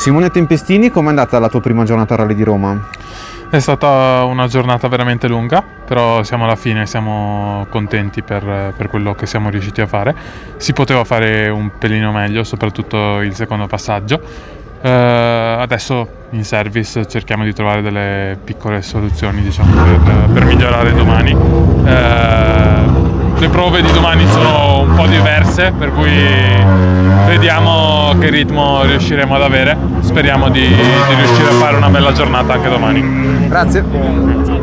Simone Tempestini, com'è andata la tua prima giornata Rally di Roma? È stata una giornata veramente lunga, però siamo alla fine, siamo contenti per quello che siamo riusciti a fare. Si poteva fare un pelino meglio, soprattutto il secondo passaggio. Adesso in service cerchiamo di trovare delle piccole soluzioni, diciamo, per migliorare domani. Le prove di domani sono un po' diverse, per cui vediamo che ritmo riusciremo ad avere. Speriamo di riuscire a fare una bella giornata anche domani. Grazie.